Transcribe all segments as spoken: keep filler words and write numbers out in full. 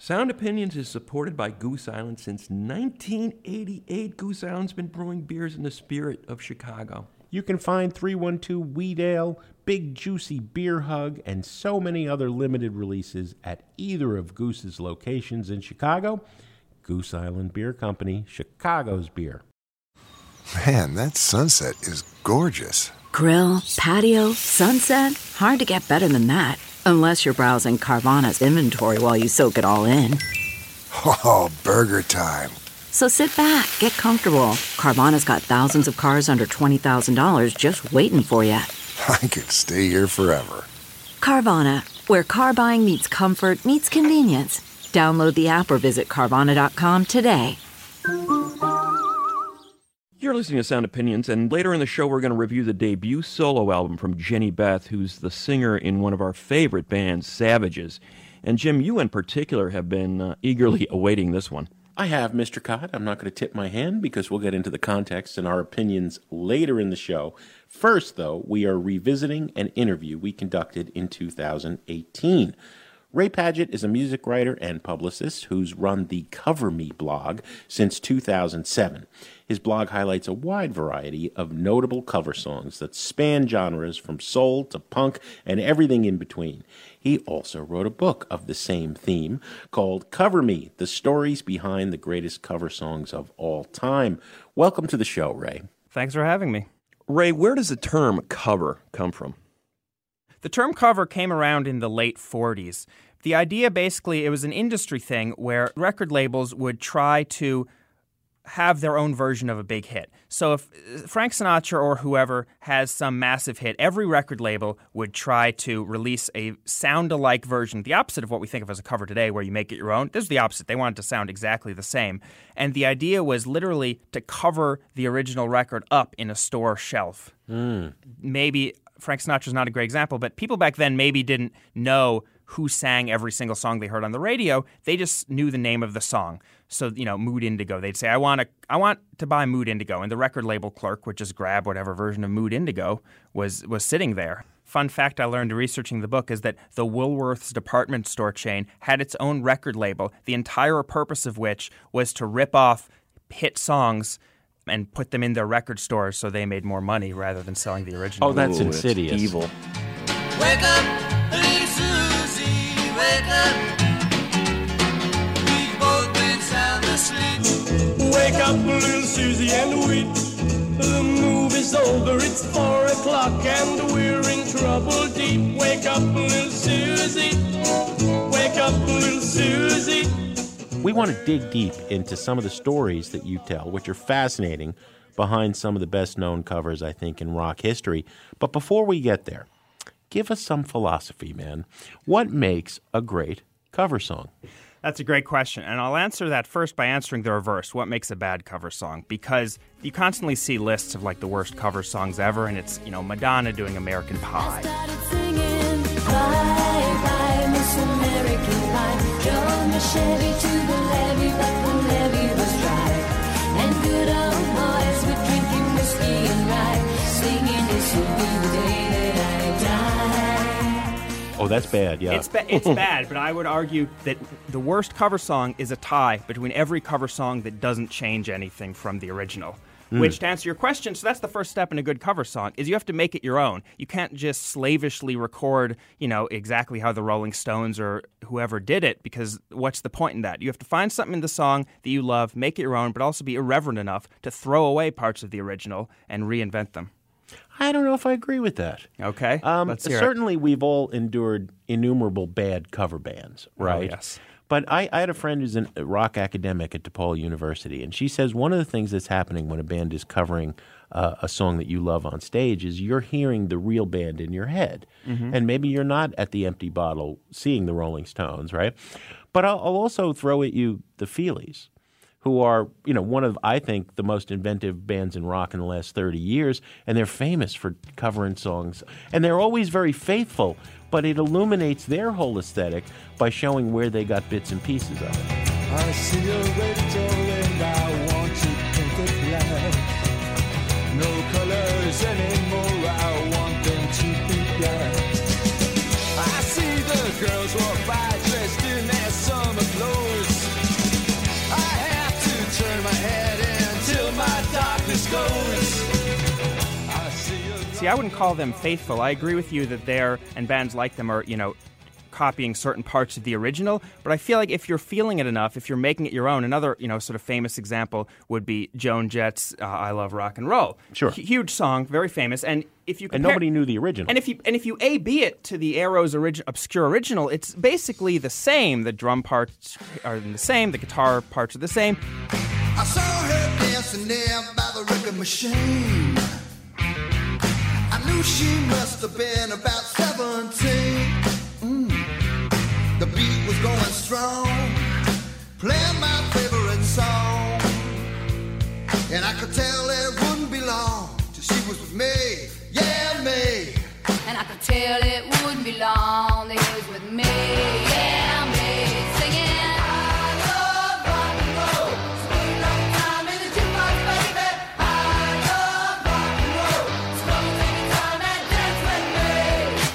Sound Opinions is supported by Goose Island since nineteen eighty-eight. Goose Island's been brewing beers in the spirit of Chicago. You can find three one two Wheat Ale, Big Juicy Beer Hug, and so many other limited releases at either of Goose's locations in Chicago. Goose Island Beer Company, Chicago's beer. Man, that sunset is gorgeous. Grill, patio, sunset. Hard to get better than that. Unless you're browsing Carvana's inventory while you soak it all in. Oh, burger time. So sit back, get comfortable. Carvana's got thousands of cars under twenty thousand dollars just waiting for you. I could stay here forever. Carvana, where car buying meets comfort meets convenience. Download the app or visit Carvana dot com today. You're listening to Sound Opinions, and later in the show we're going to review the debut solo album from Jenny Beth, who's the singer in one of our favorite bands, Savages. And Jim, you in particular have been uh, eagerly awaiting this one. I have, Mister Cott. I'm not going to tip my hand because we'll get into the context and our opinions later in the show. First, though, we are revisiting an interview we conducted in two thousand eighteen. Ray Padgett is a music writer and publicist who's run the Cover Me blog since two thousand seven. His blog highlights a wide variety of notable cover songs that span genres from soul to punk and everything in between. He also wrote a book of the same theme called Cover Me, The Stories Behind the Greatest Cover Songs of All Time. Welcome to the show, Ray. Thanks for having me. Ray, where does the term cover come from? The term cover came around in the late forties. The idea, basically, it was an industry thing where record labels would try to have their own version of a big hit. So if Frank Sinatra or whoever has some massive hit, every record label would try to release a sound-alike version, the opposite of what we think of as a cover today, where you make it your own. This is the opposite. They wanted to sound exactly the same. And the idea was literally to cover the original record up in a store shelf. Mm. Maybe Frank Sinatra's not a great example, but people back then maybe didn't know who sang every single song they heard on the radio. They just knew the name of the song. So, you know, Mood Indigo. They'd say, I want to I want to buy Mood Indigo. And the record label clerk would just grab whatever version of Mood Indigo was, was sitting there. Fun fact I learned researching the book is that the Woolworth's department store chain had its own record label, the entire purpose of which was to rip off hit songs and put them in their record stores so they made more money rather than selling the original. Oh, that's Ooh, insidious. It's evil. Wake up, little Susie, wake up. We've both been sound asleep. Wake up, little Susie, and weep. The move is over, it's four o'clock, and we're in trouble deep. Wake up, little Susie. Wake up, little Susie. We want to dig deep into some of the stories that you tell, which are fascinating, behind some of the best-known covers, I think, in rock history. But before we get there, give us some philosophy, man. What makes a great cover song? That's a great question, and I'll answer that first by answering the reverse. What makes a bad cover song? Because you constantly see lists of, like, the worst cover songs ever, and it's, you know, Madonna doing American Pie. I started singing, bye, bye, Miss American Pie. Drove my Chevy to the levee, but the levee was dry. And good old boys were drinking whiskey and rye, singing this will be the day that I die. Oh, that's bad, yeah. It's, ba- it's bad, but I would argue that the worst cover song is a tie between every cover song that doesn't change anything from the original. Mm. Which, to answer your question, so that's the first step in a good cover song, is you have to make it your own. You can't just slavishly record, you know, exactly how the Rolling Stones or whoever did it, because what's the point in that? You have to find something in the song that you love, make it your own, but also be irreverent enough to throw away parts of the original and reinvent them. I don't know if I agree with that. Okay, um, let's hear certainly it. We've all endured innumerable bad cover bands, right? Oh, yes. But I, I had a friend who's a rock academic at DePaul University, and she says one of the things that's happening when a band is covering uh, a song that you love on stage is you're hearing the real band in your head. Mm-hmm. And maybe you're not at the Empty Bottle seeing the Rolling Stones, right? But I'll, I'll also throw at you the Feelies, who are, you know, one of, I think, the most inventive bands in rock in the last thirty years, and they're famous for covering songs. And they're always very faithful, but it illuminates their whole aesthetic by showing where they got bits and pieces of it. I see a rectal and I want to paint it black. No colors anymore, I want them to be black. I see the girls walk by dressed in their summer clothes. goes. I see a See, I wouldn't call them faithful. I agree with you that they're, and bands like them are, you know, copying certain parts of the original, but I feel like if you're feeling it enough, if you're making it your own, another, you know, sort of famous example would be Joan Jett's uh, I Love Rock and Roll. Sure. H- huge song, very famous, and if you And compare, nobody knew the original. And if you and if you A B it to the Arrows origi- obscure original, it's basically the same. The drum parts are the same, the guitar parts are the same. I saw her dancing there by the record machine. I knew she must have been about seventeen. Mm. The beat was going strong, playing my favorite song. And I could tell it wouldn't be long till she was with me, yeah, me. And I could tell it wouldn't be long that he was with me, yeah, me, singing. I love rock and roll, sweet long time in the jukebox, baby. I love rock and roll, so come and take your time and dance with me.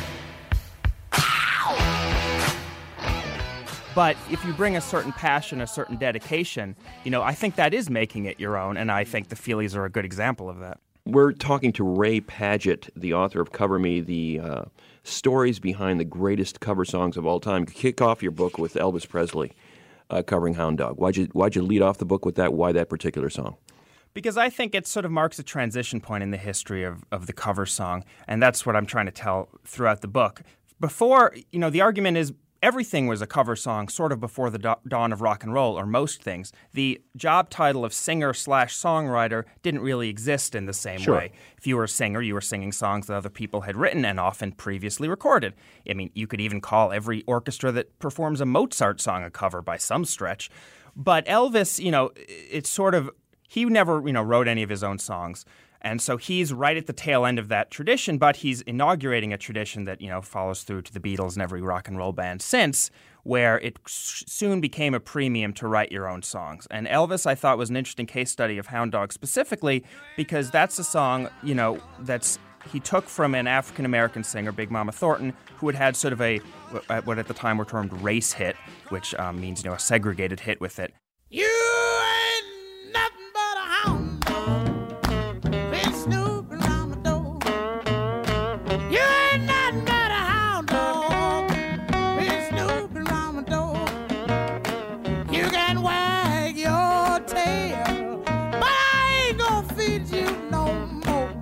But if you bring a certain passion, a certain dedication, you know, I think that is making it your own, and I think the Feelies are a good example of that. We're talking to Ray Padgett, the author of Cover Me, the uh, stories behind the greatest cover songs of all time. Kick off your book with Elvis Presley uh, covering Hound Dog. Why'd you, why'd you lead off the book with that? Why that particular song? Because I think it sort of marks a transition point in the history of, of the cover song, and that's what I'm trying to tell throughout the book. Before, you know, the argument is everything was a cover song sort of before the da- dawn of rock and roll, or most things. The job title of singer slash songwriter didn't really exist in the same Sure. way. If you were a singer, you were singing songs that other people had written and often previously recorded. I mean, you could even call every orchestra that performs a Mozart song a cover by some stretch. But Elvis, you know, it's sort of, he never, you know, wrote any of his own songs. And so he's right at the tail end of that tradition, but he's inaugurating a tradition that, you know, follows through to the Beatles and every rock and roll band since, where it s- soon became a premium to write your own songs. And Elvis, I thought, was an interesting case study of Hound Dog specifically because that's a song, you know, that's he took from an African-American singer, Big Mama Thornton, who had had sort of a, what at the time were termed race hit, which um, means, you know, a segregated hit with it. You ain't nothing but a hound dog. Been snooping around my door. You ain't nothing but a hound dog. Been snooping around my door. You can wag your tail, but I ain't gonna feed you no more.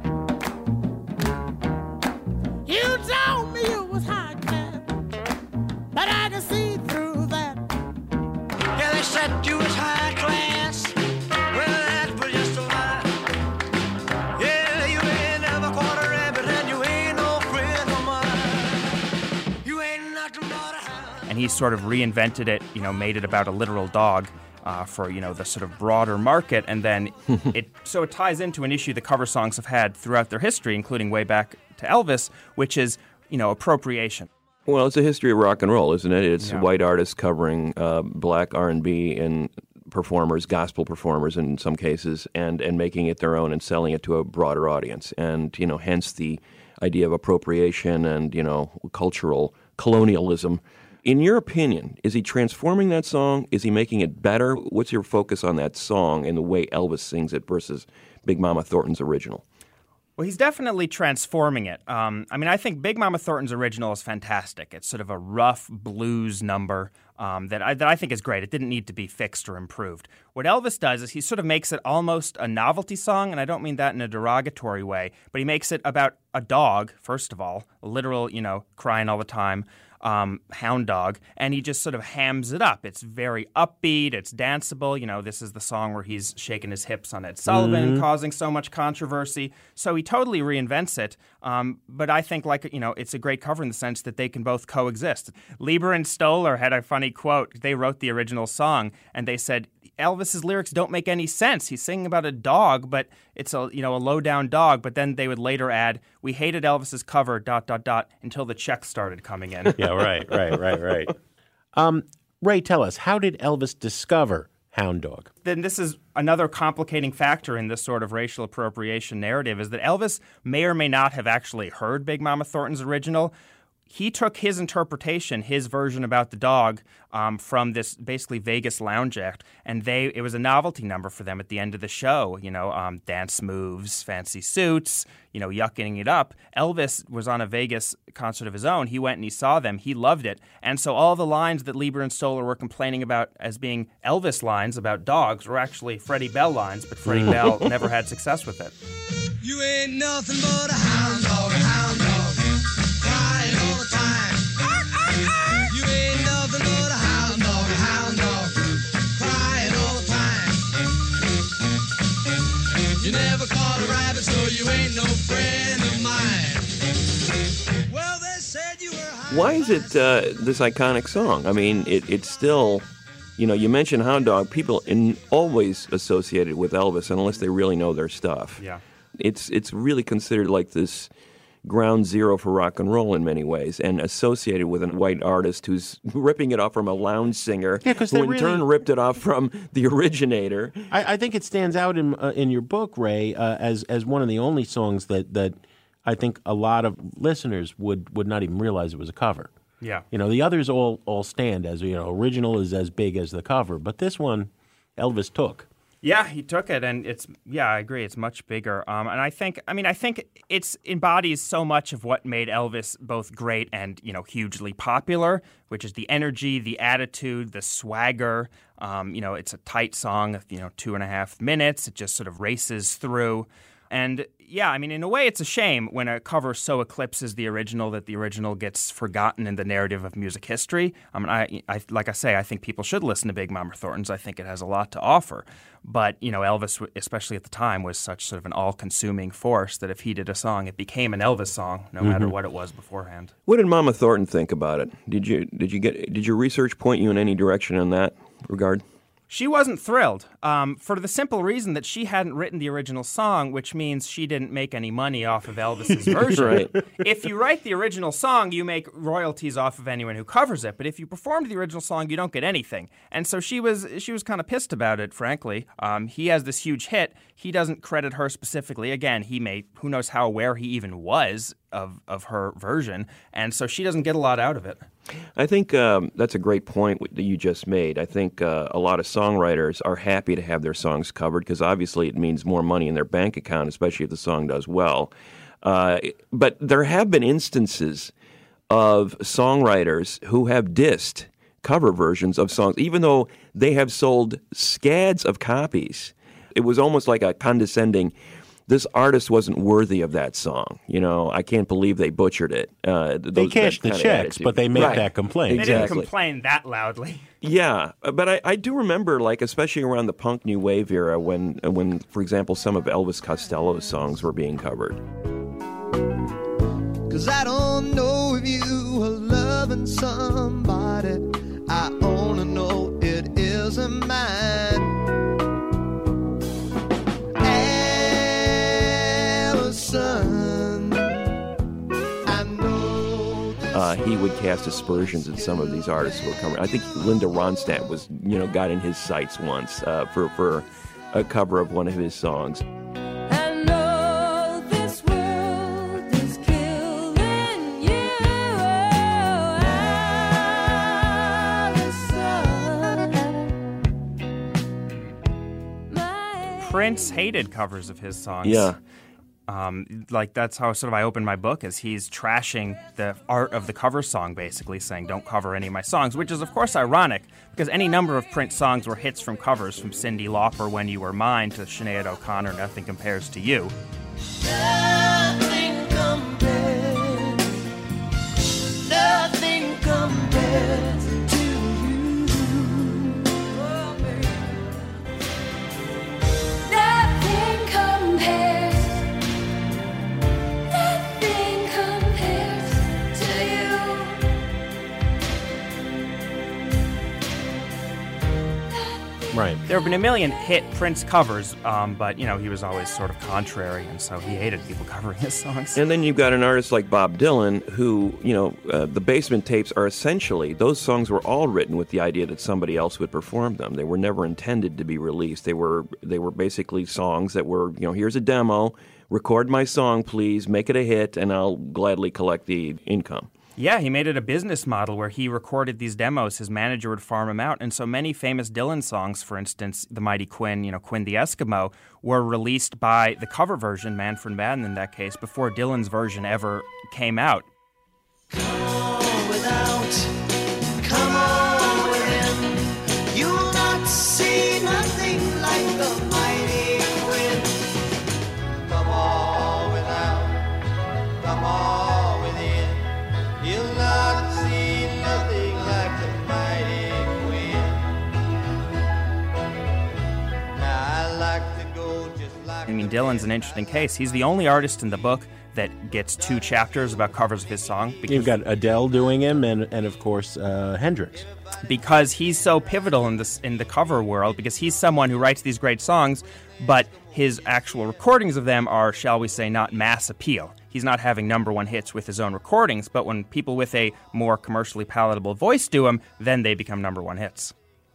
You told me you was high class, but I can see through that. Yeah, they said you was high class. Well, that was just a lie. Yeah, you ain't never caught a rabbit, and you ain't no friend of mine. You ain't nothing but a hound. And he sort of reinvented it, you know, made it about a literal dog uh, for, you know, the sort of broader market. And then it, so it ties into an issue the cover songs have had throughout their history, including way back to Elvis, which is, you know, appropriation. Well, it's a history of rock and roll, isn't it? It's Yeah. white artists covering uh, black R and B and performers, gospel performers in some cases, and, and making it their own and selling it to a broader audience. And, you know, hence the idea of appropriation and, you know, cultural colonialism. In your opinion, is he transforming that song? Is he making it better? What's your focus on that song and the way Elvis sings it versus Big Mama Thornton's original? Well, he's definitely transforming it. Um, I mean, I think Big Mama Thornton's original is fantastic. It's sort of a rough blues number um, that, I, that I think is great. It didn't need to be fixed or improved. What Elvis does is he sort of makes it almost a novelty song, and I don't mean that in a derogatory way, but he makes it about a dog, first of all, a literal, you know, crying all the time, um, hound dog, and he just sort of hams it up. It's very upbeat, it's danceable. You know, this is the song where he's shaking his hips on Ed Sullivan and causing so much controversy. So he totally reinvents it. Um, but I think, like, you know, it's a great cover in the sense that they can both coexist. Lieber and Stoller had a funny quote. They wrote the original song, and they said, Elvis's lyrics don't make any sense. He's singing about a dog, but it's a, you know, a low-down dog. But then they would later add, we hated Elvis's cover, dot, dot, dot, until the checks started coming in. Yeah, right, right, right, right. Um, Ray, tell us, how did Elvis discover Hound Dog? Then this is another complicating factor in this sort of racial appropriation narrative, is that Elvis may or may not have actually heard Big Mama Thornton's original. he took his interpretation, his version about the dog, um, from this basically Vegas lounge act, and they it was a novelty number for them at the end of the show. You know, um, dance moves, fancy suits, you know, yucking it up. Elvis was on a Vegas concert of his own. He went and he saw them. He loved it. And so all the lines that Lieber and Stoller were complaining about as being Elvis lines about dogs were actually Freddie Bell lines, but Freddie Bell never had success with it. You ain't nothing but a hound dog, a hound dog, crying all the time. You ain't nothing but a hound dog, a hound dog, crying all the time. You never caught a rabbit, so you ain't no friend of mine. Well, they said you were high. Why is it uh, this iconic song? I mean, it, it's still, you know, you mention Hound Dog, people in, always associated with Elvis unless they really know their stuff. Yeah. It's it's really considered like this ground zero for rock and roll in many ways, and associated with a white artist who's ripping it off from a lounge singer, Yeah, 'cause who they in really- turn ripped it off from the originator. I, I think it stands out in uh, in your book, Ray, uh, as as one of the only songs that, that I think a lot of listeners would, would not even realize it was a cover. Yeah. You know, the others all all stand as, you know, original is as big as the cover, but this one, Elvis took. Yeah, he took it, and it's yeah, I agree. It's much bigger, um, and I think, I mean, I think it's embodies so much of what made Elvis both great and you know hugely popular, which is the energy, the attitude, the swagger. Um, you know, it's a tight song, you know, two and a half minutes. It just sort of races through, and yeah, I mean, in a way, it's a shame when a cover so eclipses the original that the original gets forgotten in the narrative of music history. I mean, I, I like I say, I think people should listen to Big Mama Thornton's. I think it has a lot to offer. But, you know, Elvis, especially at the time, was such sort of an all-consuming force that if he did a song, it became an Elvis song, no matter what it was beforehand. What did Mama Thornton think about it? Did you did you get did your research point you in any direction in that regard? She wasn't thrilled, um, for the simple reason that she hadn't written the original song, which means she didn't make any money off of Elvis's version. Right. If you write the original song, you make royalties off of anyone who covers it. But if you performed the original song, you don't get anything. And so she was she was kind of pissed about it, frankly. Um, he has this huge hit. He doesn't credit her specifically. Again, he may, who knows how aware he even was of, of her version. And so she doesn't get a lot out of it. I think um, that's a great point that you just made. I think uh, a lot of songwriters are happy to have their songs covered because obviously it means more money in their bank account, especially if the song does well. Uh, but there have been instances of songwriters who have dissed cover versions of songs, even though they have sold scads of copies. It was almost like a condescending, this artist wasn't worthy of that song. You know, I can't believe they butchered it. Uh, They those- cashed that the kind of checks, attitude. but they made Right. that complaint. They Exactly. didn't complain that loudly. Yeah, but I, I do remember, like, especially around the punk new wave era, when, when, for example, some of Elvis Costello's songs were being covered. Cause I don't know if you are loving somebody. I only know it isn't mine. Allison, I know this Uh, he would cast aspersions at some of these artists who were covering. I think Linda Ronstadt was, you know, got in his sights once uh, for for a cover of one of his songs. I know this world is killing you, Allison. My Prince hated covers of his songs. Yeah. Um, like that's how sort of I open my book, is he's trashing the art of the cover song, basically saying don't cover any of my songs, which is of course ironic because any number of Prince songs were hits from covers, from Cyndi Lauper, When You Were Mine, to Sinead O'Connor, Nothing Compares to You. nothing compares, nothing compares to you. Nothing compares. Nothing compares to you. Right. There have been a million hit Prince covers, um, but you know he was always sort of contrary, and so he hated people covering his songs. And then you've got an artist like Bob Dylan who, you know, uh, the Basement Tapes are essentially, those songs were all written with the idea that somebody else would perform them. They were never intended to be released. They were they were basically songs that were, you know, here's a demo, record my song, please, make it a hit, and I'll gladly collect the income. Yeah, he made it a business model where he recorded these demos. His manager would farm them out. And so many famous Dylan songs, for instance, The Mighty Quinn, you know, Quinn the Eskimo, were released by the cover version, Manfred Madden in that case, before Dylan's version ever came out. Come on without, come on within. You will not see nothing like the mighty Quinn. Come on without, come on within. You'll not see nothing like the mighty Quinn. Now I like to go just like. I mean, Dylan's an interesting case. He's the only artist in the book that gets two chapters about covers of his song. You've got Adele doing him, and and of course uh, Hendrix. Because he's so pivotal in this in the cover world, because he's someone who writes these great songs, but his actual recordings of them are, shall we say, not mass appeal. He's not having number one hits with his own recordings, but when people with a more commercially palatable voice do them, then they become number one hits.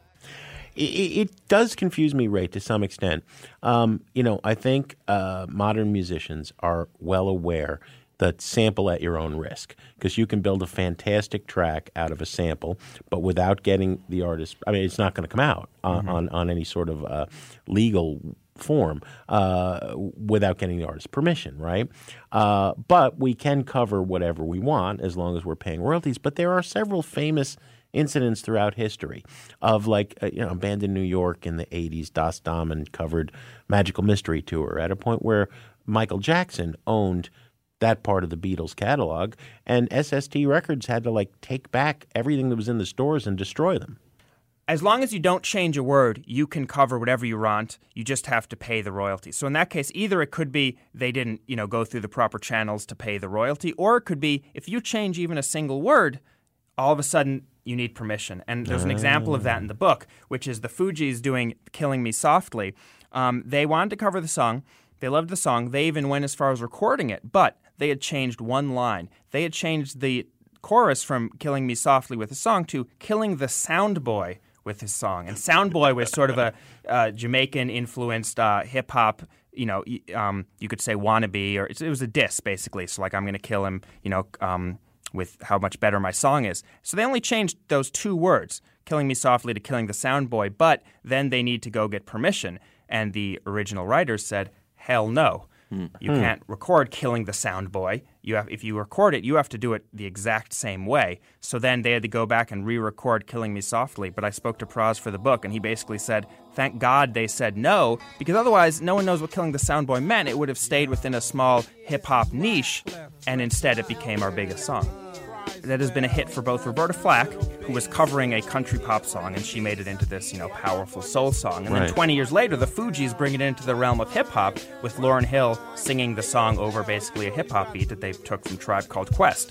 It, it does confuse me, Ray, to some extent. Um, you know, I think uh, modern musicians are well aware that sample at your own risk, because you can build a fantastic track out of a sample, but without getting the artist, I mean, it's not going to come out on, mm-hmm. on, on any sort of uh, legal form uh, without getting the artist's permission, right? Uh, but we can cover whatever we want as long as we're paying royalties. But there are several famous incidents throughout history of, like, uh, you know, a band in New York in the eighties, Das Damen, covered Magical Mystery Tour at a point where Michael Jackson owned that part of the Beatles catalog, and S S T Records had to, like, take back everything that was in the stores and destroy them. As long as you don't change a word, you can cover whatever you want. You just have to pay the royalty. So in that case, either it could be they didn't, you know, go through the proper channels to pay the royalty, or it could be if you change even a single word, all of a sudden you need permission. And there's an example of that in the book, which is the Fugees doing Killing Me Softly. Um, they wanted to cover the song. They loved the song. They even went as far as recording it, but they had changed one line. They had changed the chorus from Killing Me Softly with a song to Killing the Sound Boy with his song. And Sound Boy was sort of a uh, Jamaican-influenced uh, hip-hop, you know, um, you could say wannabe, or it was a diss, basically. So, like, I'm going to kill him, you know, um, with how much better my song is. So they only changed those two words, Killing Me Softly to Killing the Sound Boy, but then they need to go get permission. And the original writers said, hell no. Hmm. You hmm. can't record Killing the Sound Boy. You have, if you record it, you have to do it the exact same way. So then they had to go back and re-record Killing Me Softly. But I spoke to Praz for the book, and he basically said, thank God they said no, because otherwise no one knows what Killing the Sound Boy meant. It would have stayed within a small hip-hop niche, and instead it became our biggest song. That has been a hit for both Roberta Flack, who was covering a country pop song, and she made it into this, you know, powerful soul song. And right. then twenty years later, the Fugees bring it into the realm of hip-hop, with Lauryn Hill singing the song over basically a hip-hop beat that they took from Tribe Called Quest.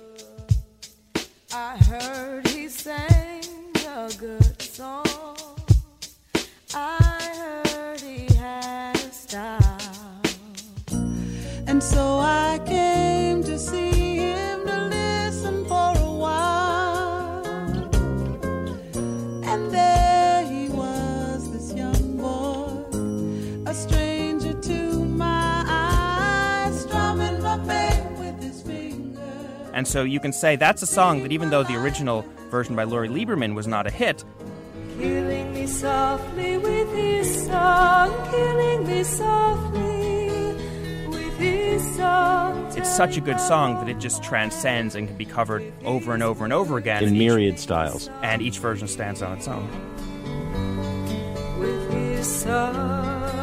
I heard he sang a good song. I heard he had a style. And so I came to see him to listen for a while. And there he was, this young boy, a stranger to my eyes, strumming my pain with his fingers. And so you can say that's a song that, even though the original version by Laurie Lieberman was not a hit, Killing me softly with his song, killing me softly with his song. It's such a good song that it just transcends and can be covered over and over and over again. In and myriad each, styles. And each version stands on its own. With his song.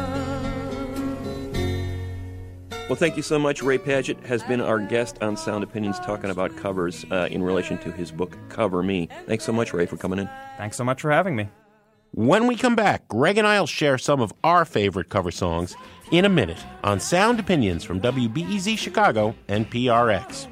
Well, thank you so much. Ray Padgett has been our guest on Sound Opinions talking about covers uh, in relation to his book, Cover Me. Thanks so much, Ray, for coming in. Thanks so much for having me. When we come back, Greg and I will share some of our favorite cover songs in a minute on Sound Opinions from W B E Z Chicago and P R X.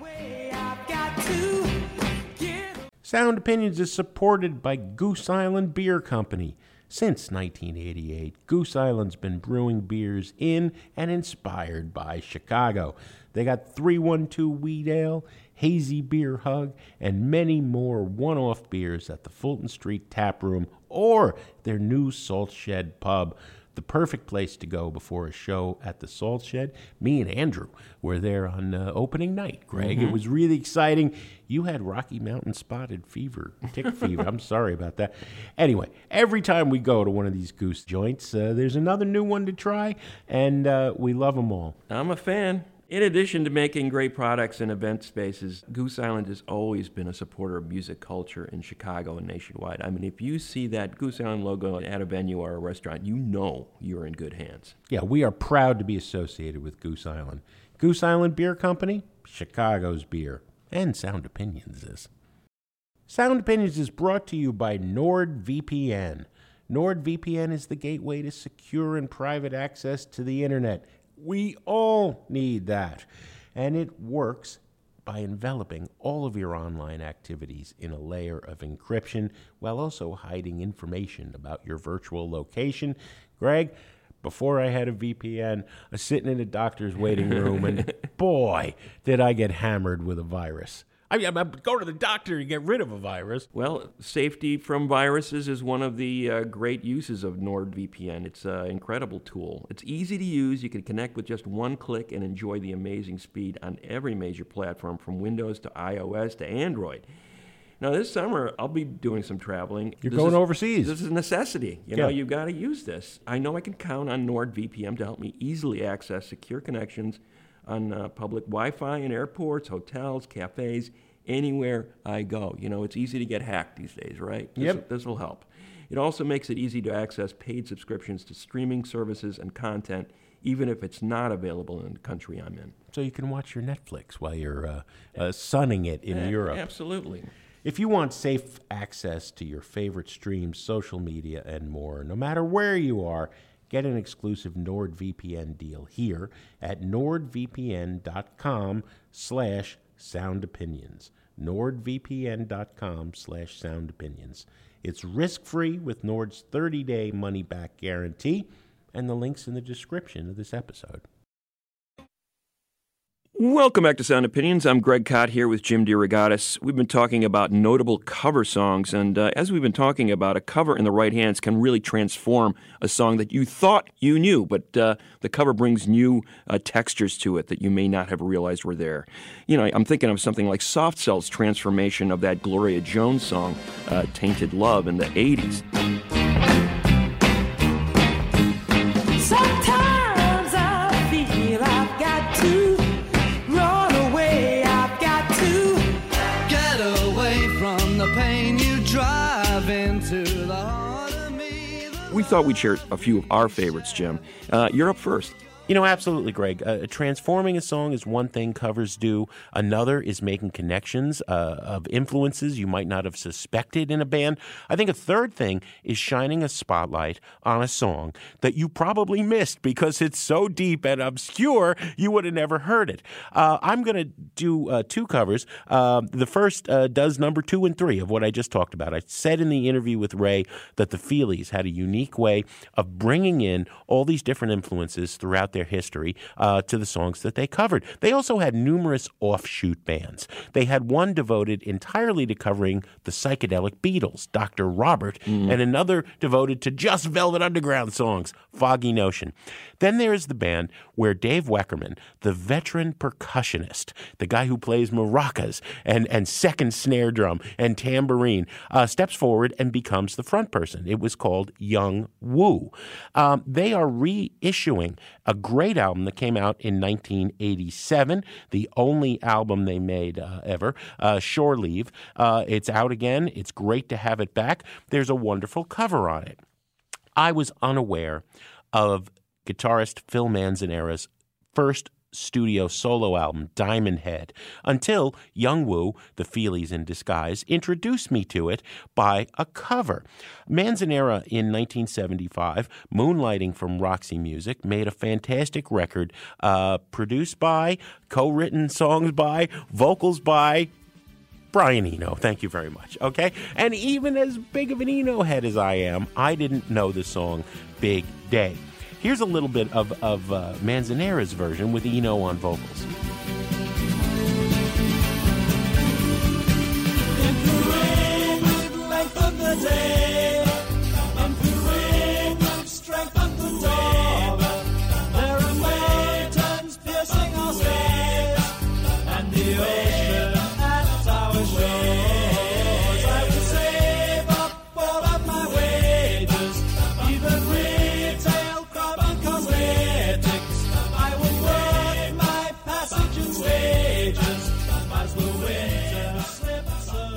Sound Opinions is supported by Goose Island Beer Company. Since nineteen eighty-eight, Goose Island's been brewing beers in and inspired by Chicago. They got three one two Wheat Ale, Hazy Beer Hug, and many more one-off beers at the Fulton Street Tap Room or their new Salt Shed Pub. the perfect place to go before a show at the Salt Shed. Me and Andrew were there on uh, opening night, Greg. Mm-hmm. It was really exciting. You had Rocky Mountain spotted fever, tick fever. I'm sorry about that. Anyway, every time we go to one of these Goose joints, uh, there's another new one to try, and uh, we love them all. I'm a fan. In addition to making great products and event spaces, Goose Island has always been a supporter of music culture in Chicago and nationwide. I mean, if you see that Goose Island logo at a venue or a restaurant, you know you're in good hands. Yeah, we are proud to be associated with Goose Island. Goose Island Beer Company, Chicago's beer, and Sound Opinions is. Sound Opinions is brought to you by NordVPN. NordVPN is the gateway to secure and private access to the internet. We all need that. And it works by enveloping all of your online activities in a layer of encryption while also hiding information about your virtual location. Greg, before I had a V P N, I was sitting in a doctor's waiting room, and boy, did I get hammered with a virus. I mean, I'm going to the doctor to get rid of a virus. Well, safety from viruses is one of the uh, great uses of NordVPN. It's an incredible tool. It's easy to use. You can connect with just one click and enjoy the amazing speed on every major platform, from Windows to iOS to Android. Now, this summer, I'll be doing some traveling. You're This going is- overseas. This is a necessity. You know, Yeah. you've got to use this. I know I can count on NordVPN to help me easily access secure connections on uh, public Wi-Fi in airports, hotels, cafes, anywhere I go. You know, it's easy to get hacked these days, right? This, Yep. This will help. It also makes it easy to access paid subscriptions to streaming services and content, even if it's not available in the country I'm in. So you can watch your Netflix while you're uh, uh, sunning it in Eh, Europe. Absolutely. If you want safe access to your favorite streams, social media, and more, no matter where you are, get an exclusive NordVPN deal here at nordvpn.com slash soundopinions. nordvpn.com slash soundopinions. It's risk-free with Nord's thirty-day money-back guarantee, and the link's in the description of this episode. Welcome back to Sound Opinions. I'm Greg Cott here with Jim DeRogatis. We've been talking about notable cover songs, and uh, as we've been talking about, a cover in the right hands can really transform a song that you thought you knew, but uh, the cover brings new uh, textures to it that you may not have realized were there. You know, I'm thinking of something like Soft Cell's transformation of that Gloria Jones song, uh, Tainted Love, in the eighties. Sometimes I feel I've got to run away. I've got to get away from the pain you drive into the heart of me. We thought we'd share a few of our favorites, Jim. Uh, you're up first. You know, absolutely, Greg. Uh, transforming a song is one thing covers do. Another is making connections uh, of influences you might not have suspected in a band. I think a third thing is shining a spotlight on a song that you probably missed because it's so deep and obscure you would have never heard it. Uh, I'm going to do uh, two covers. Uh, the first uh, does number two and three of what I just talked about. I said in the interview with Ray that the Feelies had a unique way of bringing in all these different influences throughout their history uh, to the songs that they covered. They also had numerous offshoot bands. They had one devoted entirely to covering the psychedelic Beatles, Doctor Robert, mm. and another devoted to just Velvet Underground songs, Foggy Notion. Then there's the band where Dave Weckerman, the veteran percussionist, the guy who plays maracas and, and second snare drum and tambourine, uh, steps forward and becomes the front person. It was called Young Woo. Um, they are reissuing a great album that came out in nineteen eighty-seven, the only album they made uh, ever, uh, Shore Leave. Uh, it's out again. It's great to have it back. There's a wonderful cover on it. I was unaware of guitarist Phil Manzanera's first studio solo album, Diamond Head, until Young Woo, the Feelies in disguise, introduced me to it by a cover. Manzanera in nineteen seventy-five, moonlighting from Roxy Music, made a fantastic record uh, produced by, co-written songs by, vocals by Brian Eno. Thank you very much. Okay? And even as big of an Eno head as I am, I didn't know the song Big Day. Here's a little bit of, of uh, Manzanera's version with Eno on vocals. Length of the day, and the strength of the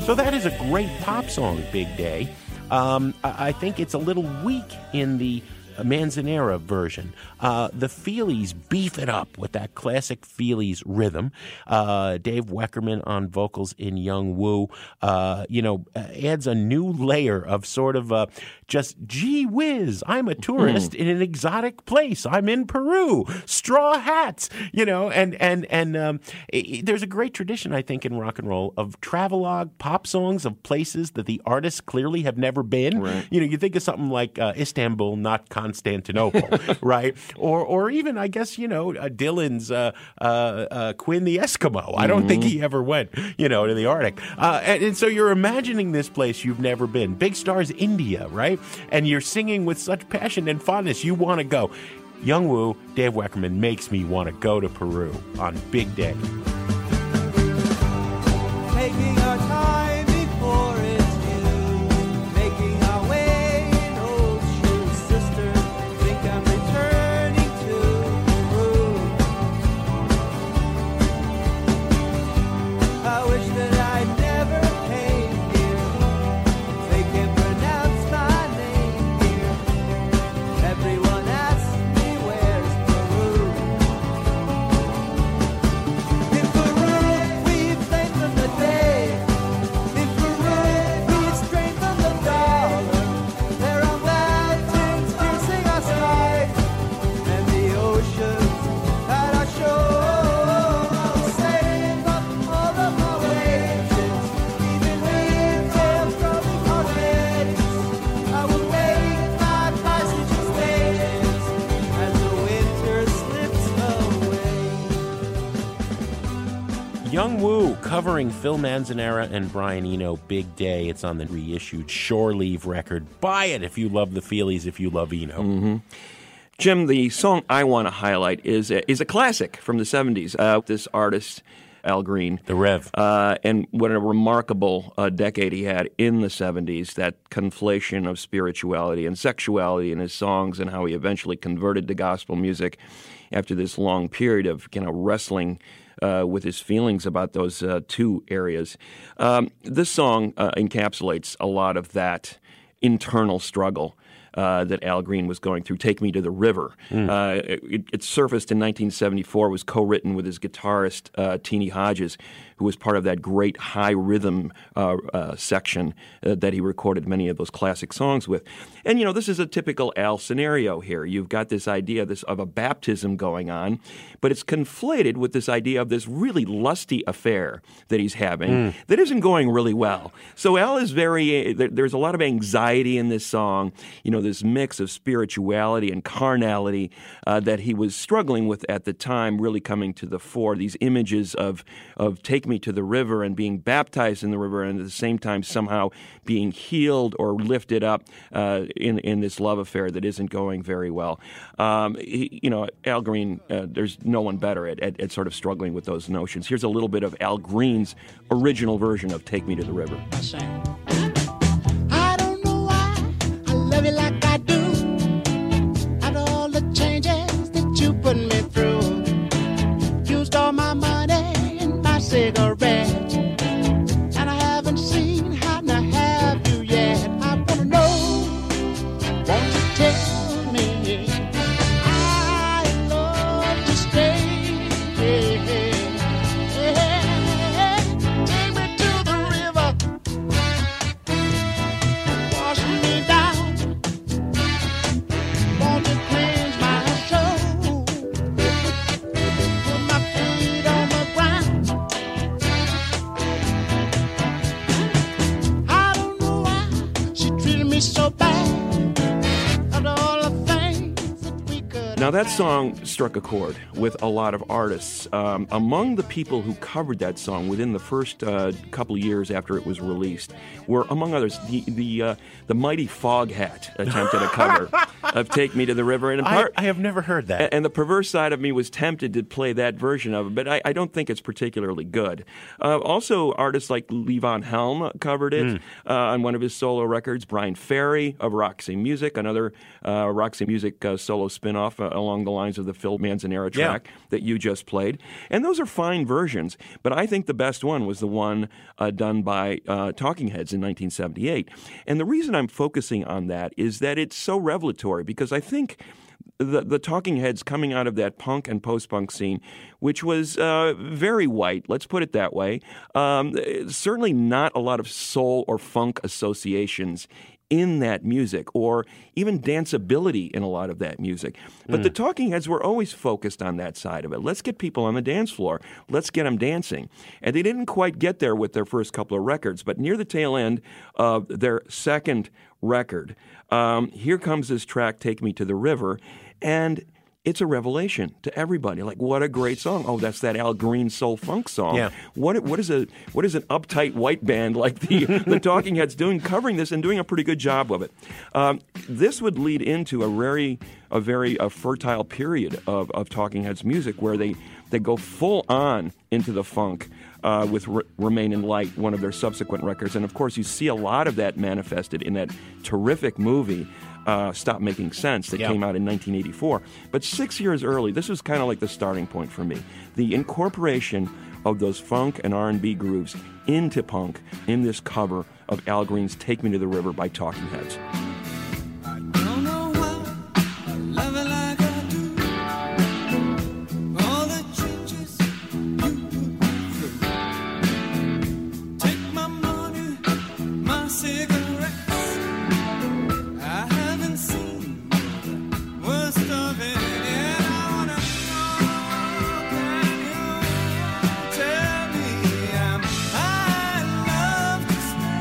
So that is a great pop song, Big Day. Um, I, I think it's a little weak in the Manzanera version. Uh, the Feelies beef it up with that classic Feelies rhythm. Uh, Dave Weckerman on vocals in Young Woo, uh, you know, adds a new layer of sort of uh, just, gee whiz, I'm a tourist mm. in an exotic place. I'm in Peru. Straw hats, you know, and, and, and um, it, there's a great tradition, I think, in rock and roll of travelogue pop songs of places that the artists clearly have never been. Right. You know, you think of something like uh, Istanbul, not Constantinople, right? Or or even, I guess, you know, uh, Dylan's uh, uh, uh, Quinn the Eskimo. I don't mm-hmm. think he ever went, you know, to the Arctic. Uh, and, and so you're imagining this place you've never been. Big Star's India, right? And you're singing with such passion and fondness. You want to go. Young Woo, Dave Weckerman makes me want to go to Peru on Big Day. Taking our time before it's due, making our way in ocean, sister. Think I'm returning to Peru. I wish that I never came here. They can pronounce my name here. Everyone asks me where's Peru. In Peru, we played from the day. In Peru, we strengthen the dollar. There are mountains piercing our sky, and the oceans at our shore. Save up all of our wages, even with them growing already. I will make my passage in stages as the winter slips away. Young Woo covering Phil Manzanera and Brian Eno, Big Day. It's on the reissued Shore Leave record. Buy it if you love the Feelies, if you love Eno. Mm-hmm. Jim, the song I want to highlight is a, is a classic from the seventies. Uh, this artist, Al Green. The Rev. Uh, and what a remarkable uh, decade he had in the seventies, that conflation of spirituality and sexuality in his songs and how he eventually converted to gospel music after this long period of you know, wrestling uh, with his feelings about those uh, two areas. Um, this song uh, encapsulates a lot of that internal struggle Uh, that Al Green was going through. Take Me to the River. Mm. Uh, it, it surfaced in nineteen seventy-four, was co-written with his guitarist, uh, Teenie Hodges, who was part of that great high rhythm uh, uh, section uh, that he recorded many of those classic songs with. And, you know, this is a typical Al scenario here. You've got this idea this of a baptism going on, but it's conflated with this idea of this really lusty affair that he's having mm. that isn't going really well. So Al is very, there, there's a lot of anxiety in this song, you know, this mix of spirituality and carnality uh, that he was struggling with at the time really coming to the fore. These images of of Take Me to the River and being baptized in the river and at the same time somehow being healed or lifted up uh, in, in this love affair that isn't going very well. Um, he, you know, Al Green, uh, there's no one better at, at, at sort of struggling with those notions. Here's a little bit of Al Green's original version of Take Me to the River. I don't know why I love you like I do. Out of all the changes that you put me through, used all my money and my cigarettes, and I haven't seen how to have you yet. I wanna know, won't you tell me I love to stay? Take me to the river, wash me down, want to cleanse my soul, put my feet on the ground. I don't know why she treated me so bad, after all the things that we could. Now, that song struck a chord with a lot of artists. Um, among the people who covered that song within the first uh, couple of years after it was released were, among others, the the, uh, the mighty Foghat attempted a cover of Take Me to the River. And in I, part, I have never heard that. and the perverse side of me was tempted to play that version of it, but I, I don't think it's particularly good. Uh, also, artists like Levon Helm covered it Mm. uh, on one of his solo records. Brian Ferry of Roxy Music, another uh, Roxy Music uh, solo spinoff, uh, along the lines of the Phil Manzanera Yeah. track that you just played. And those are fine versions, but I think the best one was the one uh, done by uh, Talking Heads in nineteen seventy-eight. And the reason I'm focusing on that is that it's so revelatory, because I think the, the Talking Heads coming out of that punk and post-punk scene, which was uh, very white, let's put it that way, um, certainly not a lot of soul or funk associations in that music, or even danceability in a lot of that music. But Mm. the Talking Heads were always focused on that side of it. Let's get people on the dance floor. Let's get them dancing. And they didn't quite get there with their first couple of records, but near the tail end of their second record, um, here comes this track, Take Me to the River, and it's a revelation to everybody. Like, what a great song! Oh, that's that Al Green soul funk song. Yeah. What what is a what is an uptight white band like the the Talking Heads doing, covering this and doing a pretty good job of it? Um, this would lead into a very a very a fertile period of, of Talking Heads music, where they they go full on into the funk. Uh, with R- Remain in Light, one of their subsequent records. And of course, you see a lot of that manifested in that terrific movie, uh, Stop Making Sense, that Yeah. came out in nineteen eighty-four. But six years early, this was kind of like the starting point for me. The incorporation of those funk and R and B grooves into punk in this cover of Al Green's Take Me to the River by Talking Heads. Don't know why I love it like I do. All the changes you put me through. Take my money, my cigarettes. I haven't seen the worst of it yet. I wanna know, can you tell me am I love to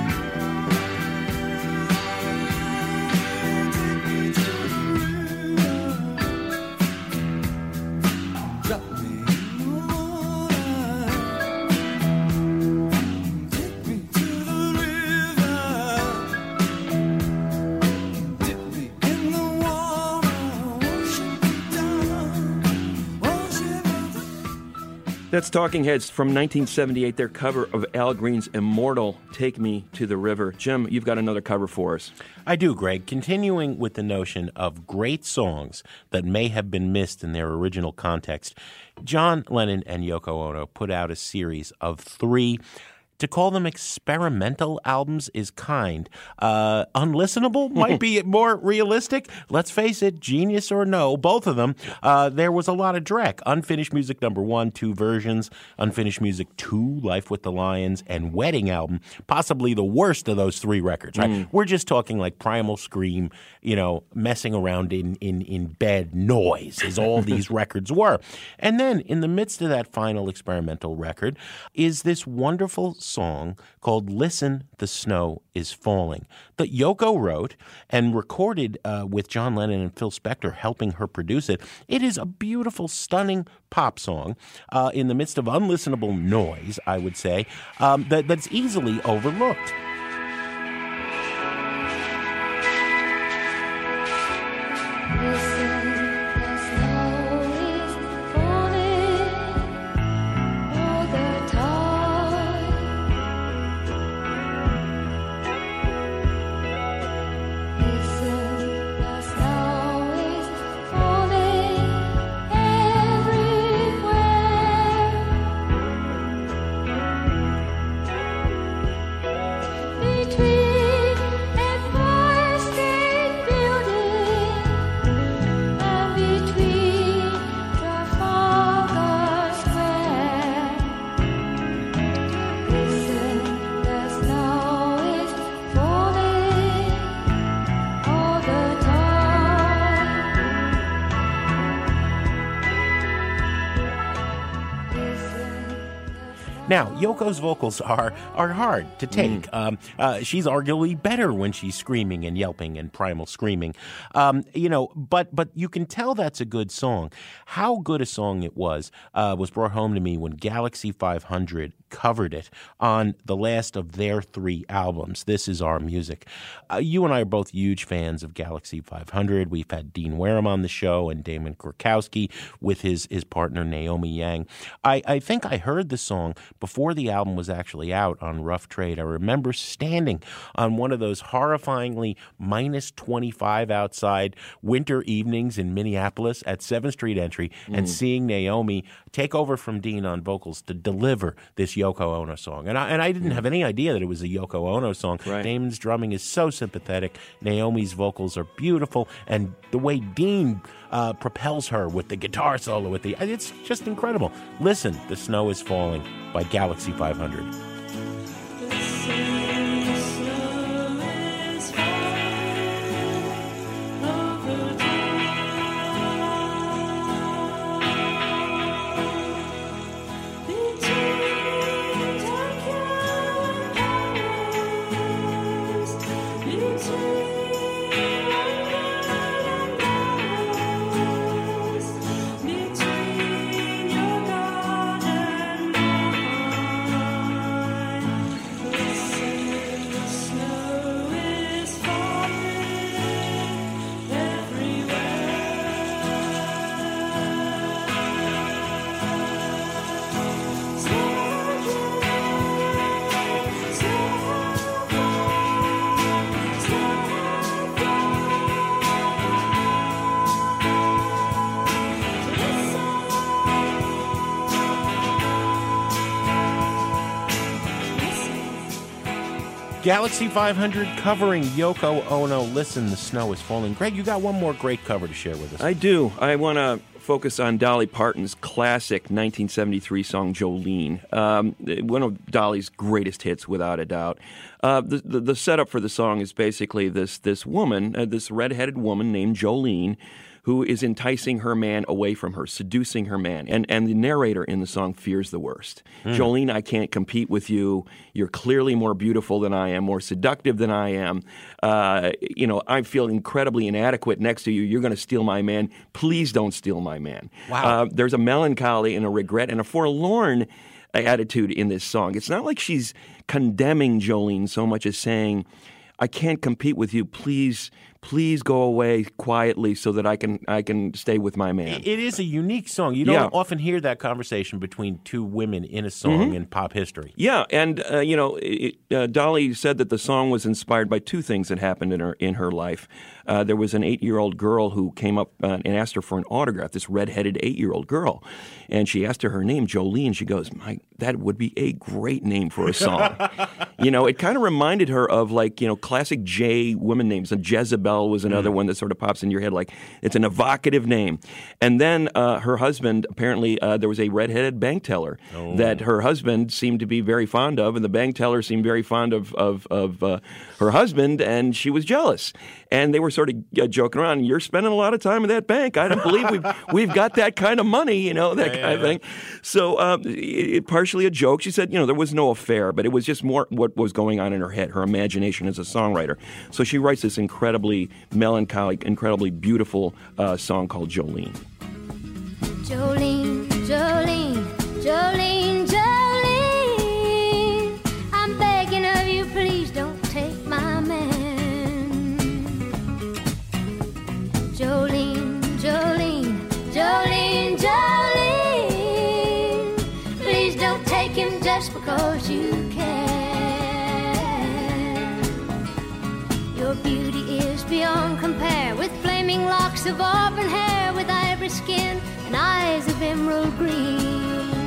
That's Talking Heads from nineteen seventy-eight, their cover of Al Green's immortal Take Me to the River. Jim, you've got another cover for us. I do, Greg. Continuing with the notion of great songs that may have been missed in their original context, John Lennon and Yoko Ono put out a series of three. To call them experimental albums is kind. Uh, unlistenable might be more realistic. Let's face it, genius or no, both of them, uh, there was a lot of dreck. Unfinished Music number one, two versions. Unfinished Music two, Life with the Lions, and Wedding Album, possibly the worst of those three records, right? Mm. We're just talking like Primal Scream, you know, messing around in, in, in bed noise, as all these records were. And then in the midst of that final experimental record is this wonderful song called Listen, the Snow is Falling that Yoko wrote and recorded uh, with John Lennon and Phil Spector helping her produce it. It is a beautiful, stunning pop song uh, in the midst of unlistenable noise, I would say, um, that, that's easily overlooked. Now, Yoko's vocals are are hard to take. Mm. Um, uh, she's arguably better when she's screaming and yelping and primal screaming. Um, you know, but but you can tell that's a good song. How good a song it was uh, was brought home to me when Galaxy five hundred covered it on the last of their three albums, This Is Our Music. Uh, you and I are both huge fans of Galaxy five hundred. We've had Dean Wareham on the show and Damon Kurkowski with his, his partner Naomi Yang. I, I think I heard the song before the album was actually out on Rough Trade, I remember standing on one of those horrifyingly minus twenty-five outside winter evenings in Minneapolis at seventh Street Entry and Mm. seeing Naomi take over from Dean on vocals to deliver this Yoko Ono song. And I, and I didn't have any idea that it was a Yoko Ono song. Right. Damon's drumming is so sympathetic. Naomi's vocals are beautiful. And the way Dean uh, propels her with the guitar solo, with the it's just incredible. Listen, The Snow is Falling by Galaxy five hundred. Galaxy five hundred covering Yoko Ono. Listen, The Snow is Falling. Greg, you got one more great cover to share with us. I do. I want to focus on Dolly Parton's classic nineteen seventy-three song Jolene, um, one of Dolly's greatest hits, without a doubt. Uh, the, the the setup for the song is basically this this woman, uh, this redheaded woman named Jolene, who is enticing her man away from her, seducing her man. And and the narrator in the song fears the worst. Mm. Jolene, I can't compete with you. You're clearly more beautiful than I am, more seductive than I am. Uh, you know, I feel incredibly inadequate next to you. You're going to steal my man. Please don't steal my man. Wow. Uh, there's a melancholy and a regret and a forlorn attitude in this song. It's not like she's condemning Jolene so much as saying, I can't compete with you. Please, please go away quietly so that I can I can stay with my man. It is a unique song. You don't Yeah. often hear that conversation between two women in a song Mhm. in pop history. Yeah, and uh, you know, it, uh, Dolly said that the song was inspired by two things that happened in her in her life. Uh, there was an eight-year-old girl who came up uh, and asked her for an autograph. This redheaded eight-year-old girl, and she asked her her name, Jolene. She goes, "My, that would be a great name for a song." You know, it kind of reminded her of like you know classic J women names. And Jezebel was another Mm. one that sort of pops in your head. Like it's an evocative name. And then uh, her husband, apparently, uh, there was a redheaded bank teller Oh. that her husband seemed to be very fond of, and the bank teller seemed very fond of of, of uh, her husband, and she was jealous. And they were sort of uh, joking around. You're spending a lot of time in that bank. I don't believe we've we've got that kind of money, you know, that Yeah, kind yeah, of thing. So um, it, it partially a joke. She said, you know, there was no affair, but it was just more what was going on in her head, her imagination as a songwriter. So she writes this incredibly melancholic, incredibly beautiful uh, song called Jolene. Jolene, Jolene, Jolene, Jolene, I'm begging of you, please don't take my man. Jolene, Jolene, Jolene, Jolene, please don't take him just because you can. Your beauty is beyond compare, with flaming locks of auburn hair, with ivory skin and eyes of emerald green.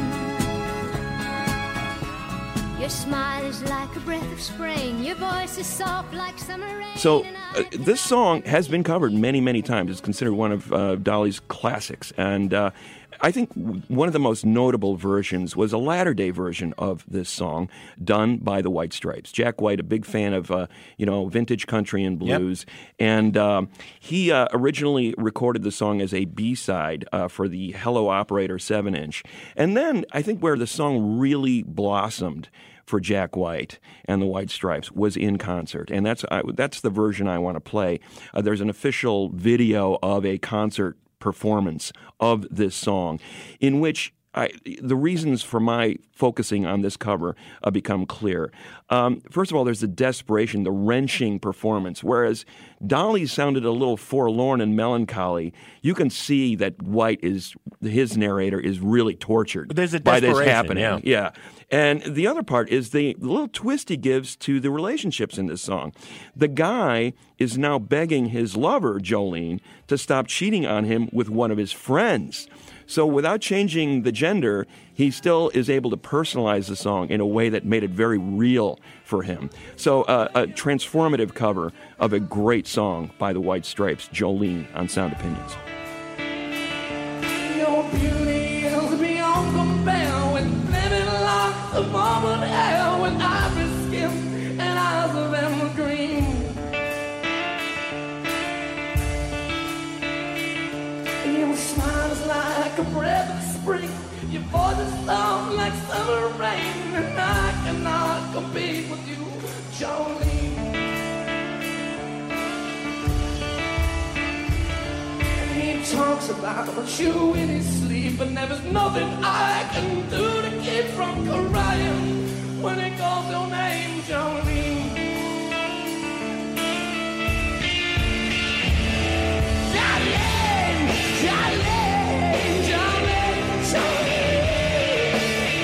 Your smile is like a breath of spring, your voice is soft like summer rain. So uh, this song has been covered many, many times. It's considered one of uh, Dolly's classics. And uh, I think w- one of the most notable versions was a latter-day version of this song done by the White Stripes. Jack White, a big fan of, uh, you know, vintage country and blues. And um, he uh, originally recorded the song as a B-side uh, for the Hello Operator seven inch. And then I think where the song really blossomed for Jack White and the White Stripes was in concert, and that's I, that's the version I want to play. Uh, there's an official video of a concert performance of this song, in which I, the reasons for my focusing on this cover uh, become clear. Um, first of all, there's the desperation, the wrenching performance. Whereas Dolly sounded a little forlorn and melancholy, you can see that White is, his narrator, is really tortured There's a by this desperation, happening. yeah. Yeah. And the other part is the little twist he gives to the relationships in this song. The guy is now begging his lover, Jolene, to stop cheating on him with one of his friends. So without changing the gender, he still is able to personalize the song in a way that made it very real for him. So uh, a transformative cover of a great song by the White Stripes, Jolene, on Sound Opinions. Your beauty is beyond compare with flaming locks of marbled hair, with ivory skin and eyes of emerald green. Your smile is like a breath of spring. Your voice is soft like summer rain, and I cannot compete with you, Jolene. And he talks about you in his sleep, and there's nothing I can do to keep from crying when he calls your name, Jolene. Jolene, Jolene, Jolene, Jolene.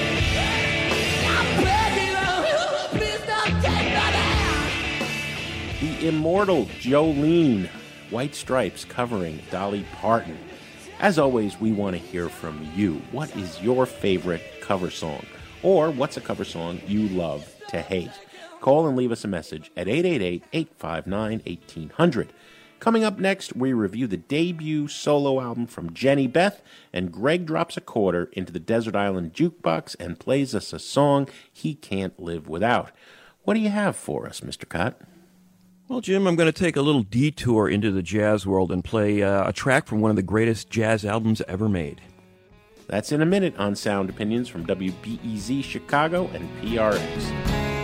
I'm begging of you, please don't take that out. The immortal Jolene, White Stripes covering Dolly Parton. As always, we want to hear from you. What is your favorite cover song? Or what's a cover song you love to hate? Call and leave us a message at eight eight eight, eight five nine, one eight hundred. Coming up next, we review the debut solo album from Jenny Beth, and Greg drops a quarter into the Desert Island Jukebox and plays us a song he can't live without. What do you have for us, Mister Cott? Well, Jim, I'm going to take a little detour into the jazz world and play uh, a track from one of the greatest jazz albums ever made. That's in a minute on Sound Opinions from W B E Z Chicago and P R X.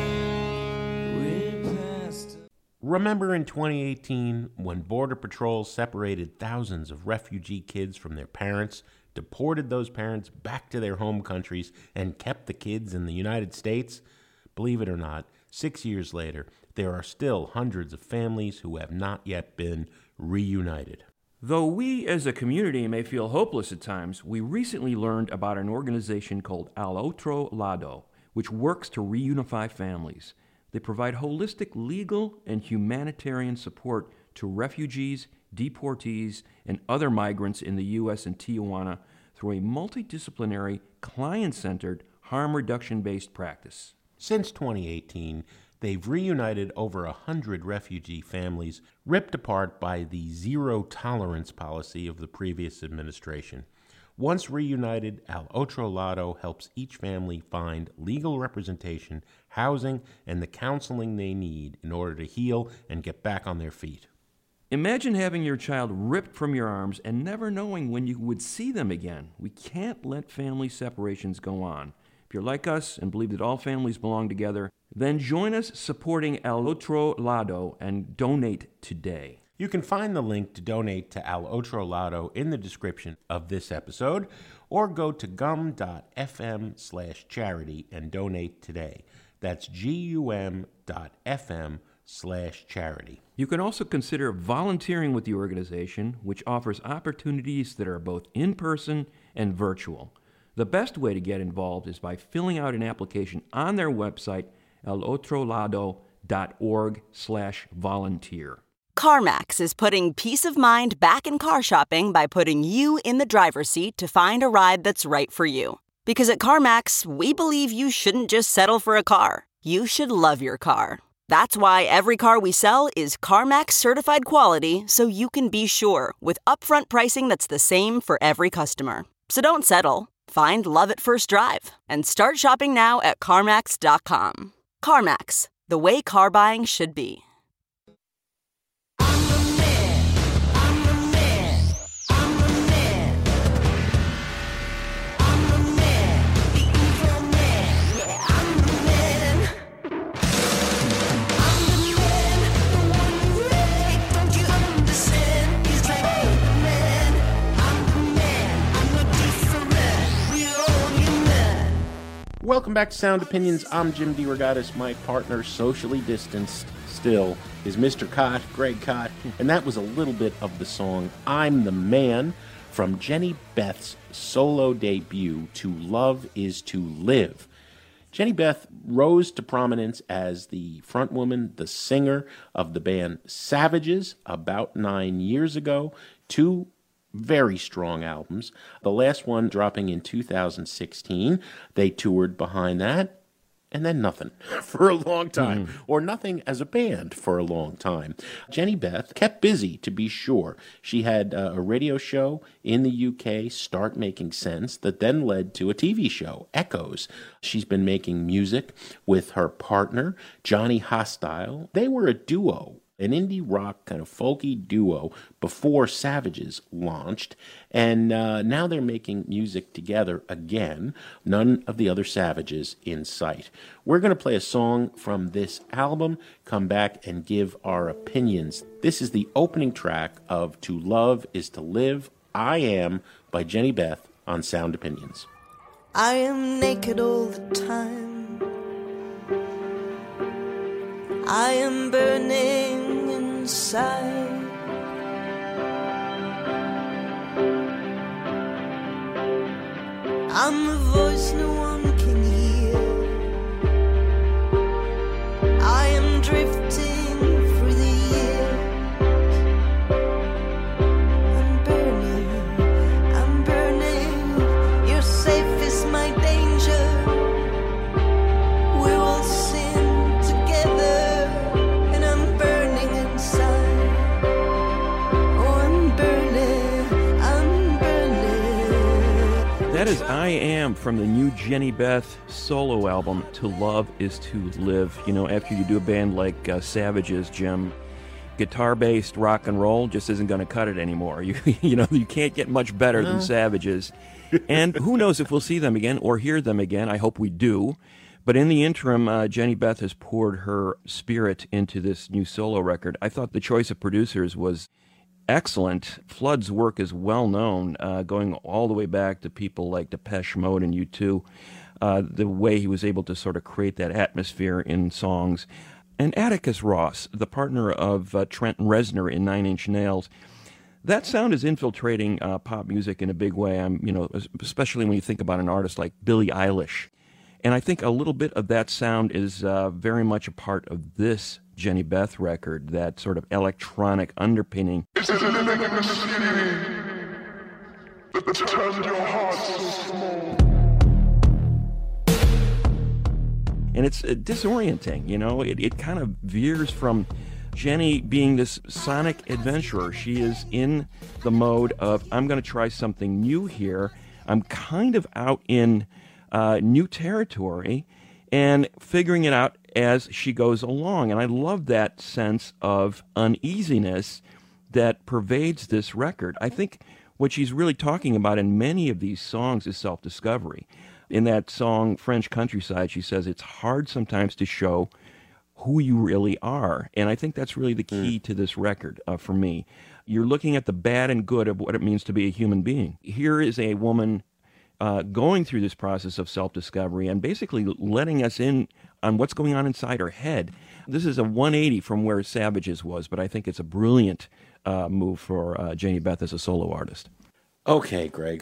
Remember in twenty eighteen when Border Patrol separated thousands of refugee kids from their parents, deported those parents back to their home countries, and kept the kids in the United States? Believe it or not, six years later, there are still hundreds of families who have not yet been reunited. Though we as a community may feel hopeless at times, we recently learned about an organization called Al Otro Lado, which works to reunify families. They provide holistic legal and humanitarian support to refugees, deportees, and other migrants in the U S and Tijuana through a multidisciplinary, client-centered, harm reduction-based practice. Since twenty eighteen, they've reunited over a hundred refugee families ripped apart by the zero-tolerance policy of the previous administration. Once reunited, Al Otro Lado helps each family find legal representation, housing, and the counseling they need in order to heal and get back on their feet. Imagine having your child ripped from your arms and never knowing when you would see them again. We can't let family separations go on. If you're like us and believe that all families belong together, then join us supporting Al Otro Lado and donate today. You can find the link to donate to Al Otro Lado in the description of this episode, or go to gum.fm slash charity and donate today. That's G-U-M dot F-M slash charity. You can also consider volunteering with the organization, which offers opportunities that are both in-person and virtual. The best way to get involved is by filling out an application on their website, alotrolado dot org slash volunteer. CarMax is putting peace of mind back in car shopping by putting you in the driver's seat to find a ride that's right for you. Because at CarMax, we believe you shouldn't just settle for a car. You should love your car. That's why every car we sell is CarMax certified quality, so you can be sure with upfront pricing that's the same for every customer. So don't settle. Find love at first drive and start shopping now at CarMax dot com. CarMax, the way car buying should be. I'm the man, I'm the different. We all Welcome back to Sound Opinions. I'm Jim DeRogatis. My partner, socially distanced still, is Mister Cott, Greg Cott. And that was a little bit of the song I'm the Man from Jenny Beth's solo debut, To Love Is To Live. Jenny Beth rose to prominence as the frontwoman, the singer of the band Savages about nine years ago. Two very strong albums. The last one dropping in two thousand sixteen. They toured behind that, and then nothing for a long time, mm. or nothing as a band for a long time. Jenny Beth kept busy, to be sure. She had uh, a radio show in the U K, Start Making Sense, that then led to a T V show, Echoes. She's been making music with her partner, Johnny Hostile. They were a duo, an indie rock kind of folky duo before Savages launched, and uh, now they're making music together again. None of the other Savages in sight. We're going to play a song from this album, come back and give our opinions. This is the opening track of To Love Is To Live, I Am, by Jenny Beth on Sound Opinions. I am naked all the time. I am burning inside. I'm a voice no one can hear. I am drifting through the years. I'm burning, I'm burning. Your safe is my danger. We will sin together. That is I Am from the new Jenny Beth solo album, To Love Is To Live. You know, after you do a band like uh, Savages, Jim, guitar-based rock and roll just isn't going to cut it anymore. You you know, you can't get much better No. than Savages. And who knows if we'll see them again or hear them again. I hope we do. But in the interim, uh, Jenny Beth has poured her spirit into this new solo record. I thought the choice of producers was excellent. Flood's work is well known, uh, going all the way back to people like Depeche Mode and U two. Uh, the way he was able to sort of create that atmosphere in songs. And Atticus Ross, the partner of uh, Trent Reznor in Nine Inch Nails, that sound is infiltrating uh, pop music in a big way. I'm, you know, especially when you think about an artist like Billie Eilish. And I think a little bit of that sound is uh, very much a part of this Jenny Beth record, that sort of electronic underpinning. It's the living in the city that turns your heart so small. And it's uh, disorienting, you know. It, it kind of veers from Jenny being this sonic adventurer. She is in the mode of, I'm going to try something new here. I'm kind of out in uh, new territory and figuring it out as she goes along. And I love that sense of uneasiness that pervades this record. I think what she's really talking about in many of these songs is self-discovery. In that song, French Countryside, she says it's hard sometimes to show who you really are. And I think that's really the key mm. to this record uh, for me. You're looking at the bad and good of what it means to be a human being. Here is a woman uh, going through this process of self-discovery and basically letting us in on what's going on inside her head. This is a one eighty from where Savages was, but I think it's a brilliant uh, move for uh, Jenny Beth as a solo artist. Okay, Greg.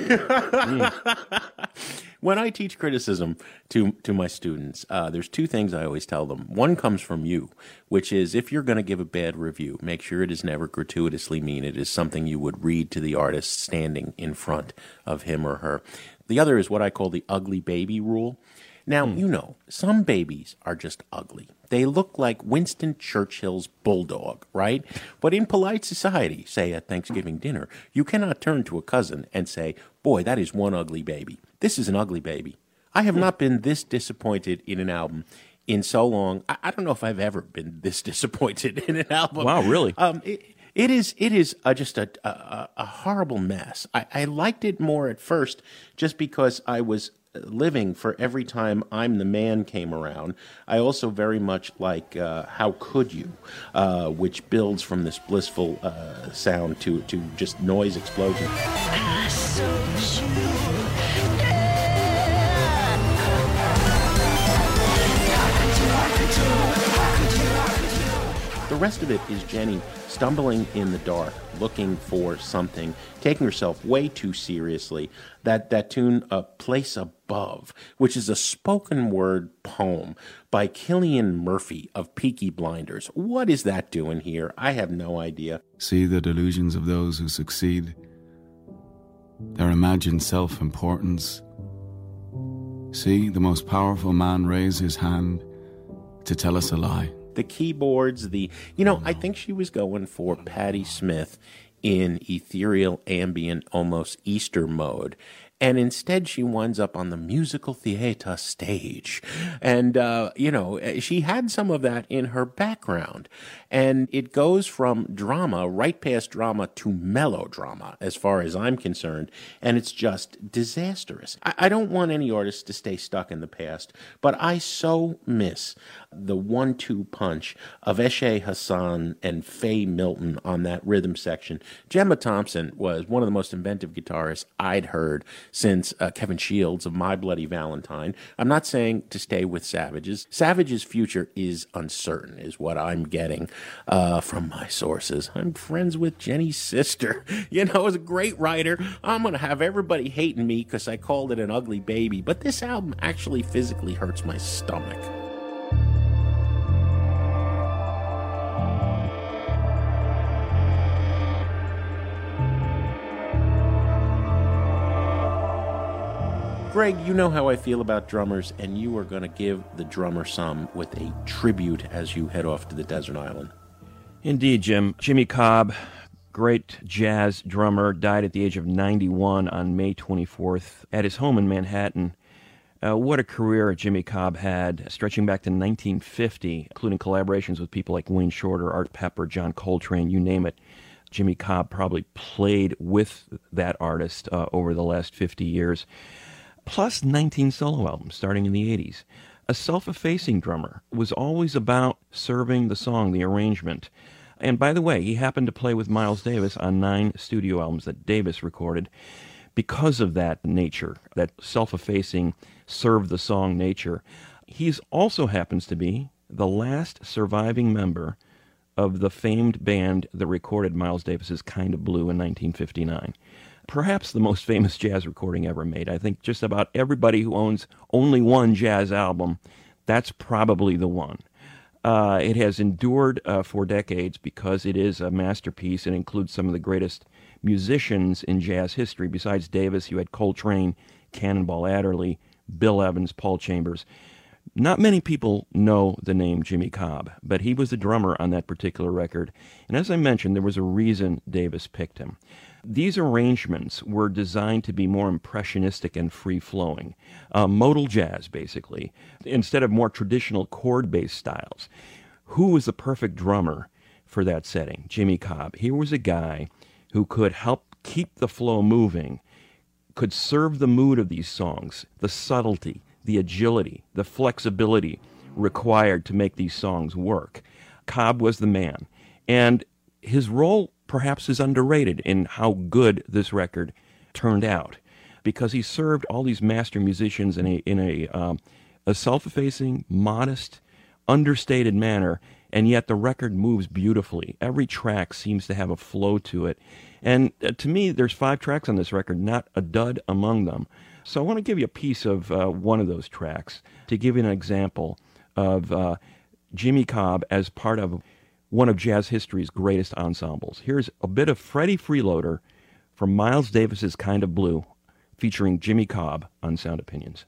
When I teach criticism to to my students, uh, there's two things I always tell them. One comes from you, which is if you're going to give a bad review, make sure it is never gratuitously mean. It is something you would read to the artist standing in front of him or her. The other is what I call the ugly baby rule. Now, mm. you know, some babies are just ugly. They look like Winston Churchill's bulldog, right? But in polite society, say at Thanksgiving dinner, you cannot turn to a cousin and say, boy, that is one ugly baby. This is an ugly baby. I have not been this disappointed in an album in so long. I, I don't know if I've ever been this disappointed in an album. Wow, really? Um, it, it is It is uh, just a, a, a horrible mess. I, I liked it more at first just because I was living for every time I'm the Man came around. I also very much like uh, How Could You, uh, which builds from this blissful uh, sound to, to just noise explosion. The rest of it is Jenny stumbling in the dark, looking for something, taking herself way too seriously. That that tune, A Place Above, which is a spoken word poem by Cillian Murphy of Peaky Blinders. What is that doing here? I have no idea. See the delusions of those who succeed, their imagined self-importance. See the most powerful man raise his hand to tell us a lie. The keyboards, the... You know, I think she was going for Patti Smith in ethereal, ambient, almost Easter mode. And instead she winds up on the musical theater stage. And, uh, you know, she had some of that in her background. And it goes from drama, right past drama, to melodrama, as far as I'm concerned. And it's just disastrous. I, I don't want any artist to stay stuck in the past, but I so miss the one two punch of Eshe Hassan and Faye Milton on that rhythm section. Gemma Thompson was one of the most inventive guitarists I'd heard since uh, Kevin Shields of My Bloody Valentine. I'm not saying to stay with Savages. Savage's future is uncertain, is what I'm getting uh, from my sources. I'm friends with Jenny's sister. You know, as a great writer, I'm going to have everybody hating me because I called it an ugly baby, but this album actually physically hurts my stomach. Greg, you know how I feel about drummers, and you are going to give the drummer some with a tribute as you head off to the desert island. Indeed, Jim. Jimmy Cobb, great jazz drummer, died at the age of ninety-one on May twenty-fourth at his home in Manhattan. Uh, what a career Jimmy Cobb had, stretching back to nineteen fifty, including collaborations with people like Wayne Shorter, Art Pepper, John Coltrane, you name it. Jimmy Cobb probably played with that artist uh, over the last fifty years. Plus nineteen solo albums starting in the eighties. A self-effacing drummer, was always about serving the song, the arrangement. And by the way, he happened to play with Miles Davis on nine studio albums that Davis recorded because of that nature, that self-effacing, serve-the-song nature. He also happens to be the last surviving member of the famed band that recorded Miles Davis's Kind of Blue in nineteen fifty-nine. Perhaps the most famous jazz recording ever made. I think just about everybody who owns only one jazz album, that's probably the one. Uh, it has endured uh, for decades because it is a masterpiece. It includes some of the greatest musicians in jazz history. Besides Davis, you had Coltrane, Cannonball Adderley, Bill Evans, Paul Chambers. Not many people know the name Jimmy Cobb, but he was the drummer on that particular record. And as I mentioned, there was a reason Davis picked him. These arrangements were designed to be more impressionistic and free-flowing, uh, modal jazz, basically, instead of more traditional chord-based styles. Who was the perfect drummer for that setting? Jimmy Cobb. He was a guy who could help keep the flow moving, could serve the mood of these songs, the subtlety, the agility, the flexibility required to make these songs work. Cobb was the man. And his role perhaps is underrated in how good this record turned out, because he served all these master musicians in a in a um, a self-effacing, modest, understated manner, and yet the record moves beautifully. Every track seems to have a flow to it. And uh, to me, there's five tracks on this record, not a dud among them. So I want to give you a piece of uh, one of those tracks to give you an example of uh, Jimmy Cobb as part of one of jazz history's greatest ensembles. Here's a bit of Freddie Freeloader from Miles Davis's Kind of Blue, featuring Jimmy Cobb on Sound Opinions.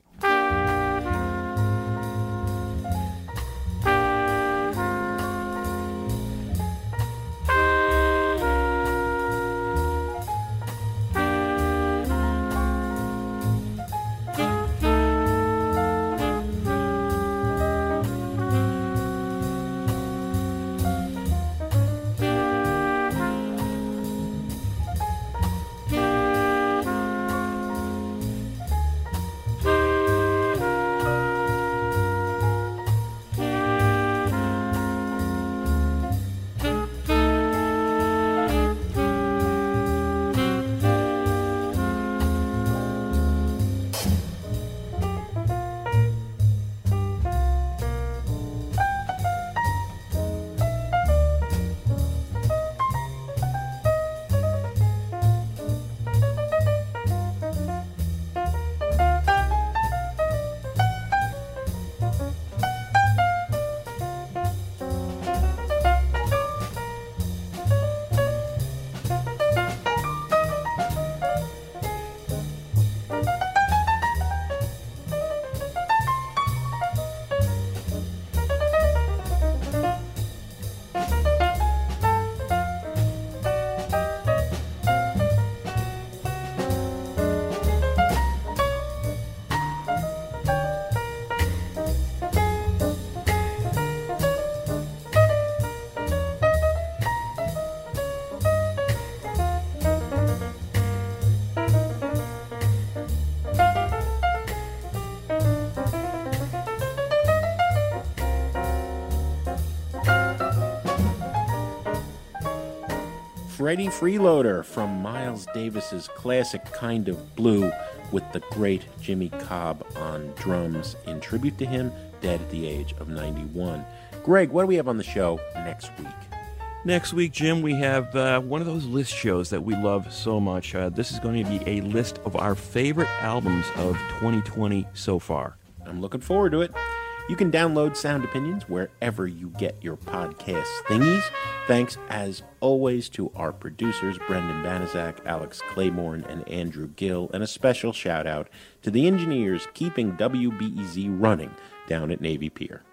Freddie Freeloader from Miles Davis's classic Kind of Blue with the great Jimmy Cobb on drums in tribute to him, dead at the age of ninety-one. Greg, what do we have on the show next week? Next week, Jim, we have uh, one of those list shows that we love so much. Uh, this is going to be a list of our favorite albums of twenty twenty so far. I'm looking forward to it. You can download Sound Opinions wherever you get your podcast thingies. Thanks, as always, to our producers, Brendan Banaszak, Alex Claiborne, and Andrew Gill, and a special shout-out to the engineers keeping W B E Z running down at Navy Pier.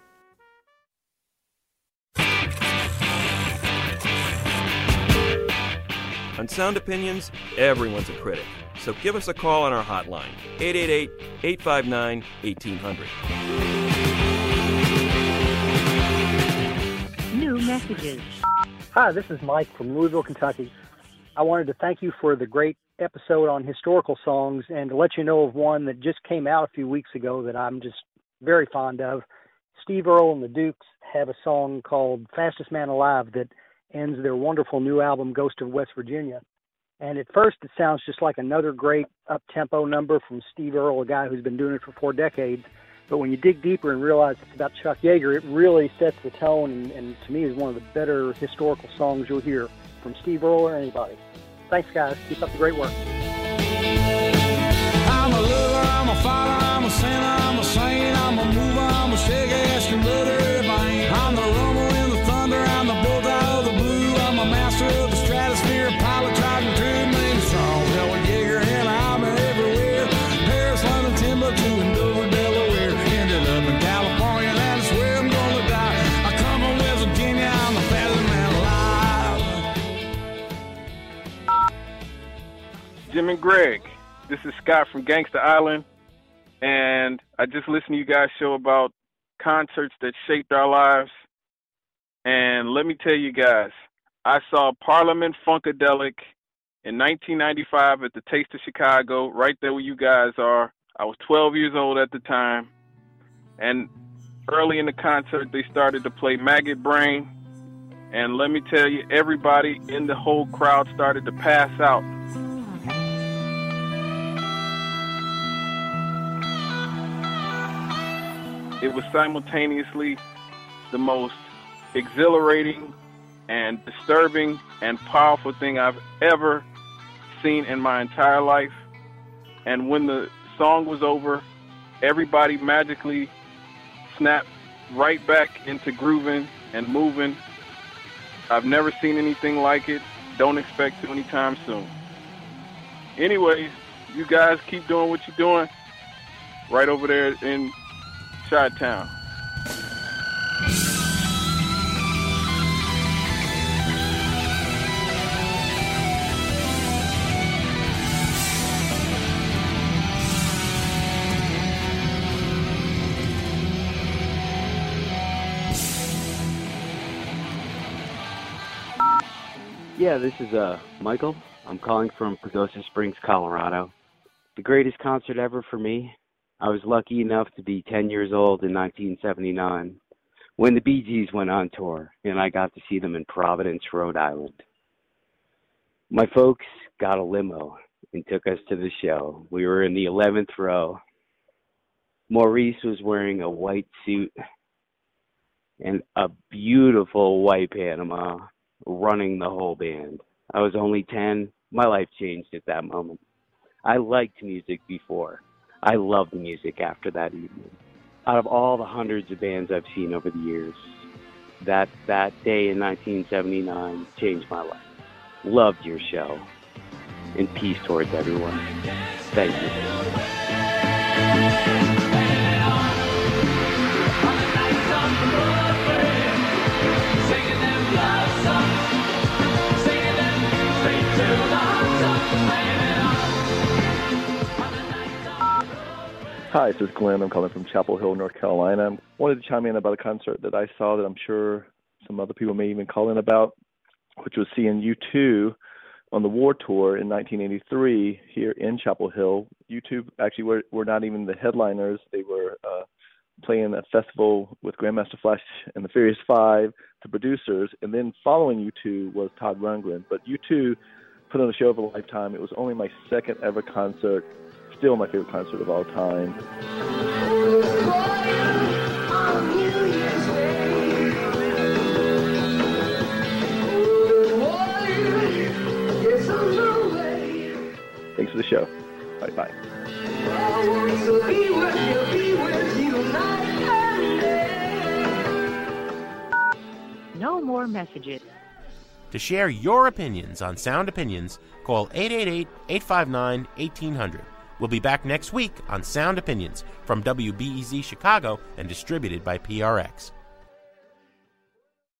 On Sound Opinions, everyone's a critic. So give us a call on our hotline, eight eight eight, eight five nine, one eight zero zero. New messages. Hi, this is Mike from Louisville, Kentucky. I wanted to thank you for the great episode on historical songs and to let you know of one that just came out a few weeks ago that I'm just very fond of. Steve Earle and the Dukes have a song called Fastest Man Alive that ends their wonderful new album, Ghost of West Virginia. And at first it sounds just like another great up-tempo number from Steve Earle, a guy who's been doing it for four decades. But when you dig deeper and realize it's about Chuck Yeager, it really sets the tone and, and to me is one of the better historical songs you'll hear from Steve Earle or anybody. Thanks, guys. Keep up the great work. I'm a lover, I'm a fighter, I'm a sinner, I'm a saint, I'm a mover, I'm a shake-ass conductor, I'm the rumble in the thunder, I'm the bullseye of the blue, I'm a master of the stratosphere, pilot, driving through, made strong, hell with Yeager, and I'm everywhere, Paris, London, Timbuktu, and Dover, Delaware, ended up in California, and that's where I'm gonna die, I come from West Virginia, I'm the fastest man alive. Jim and Greg. This is Scott from Gangsta Island, and I just listened to you guys' show about concerts that shaped our lives. And let me tell you guys, I saw Parliament Funkadelic in nineteen ninety-five at the Taste of Chicago, right there where you guys are. I was twelve years old at the time, and early in the concert, they started to play Maggot Brain, and let me tell you, everybody in the whole crowd started to pass out. It was simultaneously the most exhilarating and disturbing and powerful thing I've ever seen in my entire life. And when the song was over, everybody magically snapped right back into grooving and moving. I've never seen anything like it. Don't expect to anytime soon. Anyways, you guys keep doing what you're doing right over there in Chi-Town. Yeah, this is uh Michael. I'm calling from Pagosa Springs, Colorado. The greatest concert ever for me. I was lucky enough to be ten years old in nineteen seventy-nine when the Bee Gees went on tour, and I got to see them in Providence, Rhode Island. My folks got a limo and took us to the show. We were in the eleventh row. Maurice was wearing a white suit and a beautiful white Panama, running the whole band. I was only ten. My life changed at that moment. I liked music before. I loved music after that evening. Out of all the hundreds of bands I've seen over the years, that that day in nineteen seventy-nine changed my life. Loved your show. And peace towards everyone. Thank you. Hi, this is Glenn. I'm calling from Chapel Hill, North Carolina. I wanted to chime in about a concert that I saw that I'm sure some other people may even call in about, which was seeing U two on the War Tour in nineteen eighty-three here in Chapel Hill. U two actually were, were not even the headliners. They were uh, playing a festival with Grandmaster Flash and the Furious Five, the producers, and then following U two was Todd Rundgren. But U two put on a show of a lifetime. It was only my second ever concert, still my favorite concert of all time. Thanks for the show. Bye-bye. No more messages. To share your opinions on Sound Opinions, call eight eight eight, eight five nine, one eight hundred. We'll be back next week on Sound Opinions from W B E Z Chicago and distributed by P R X.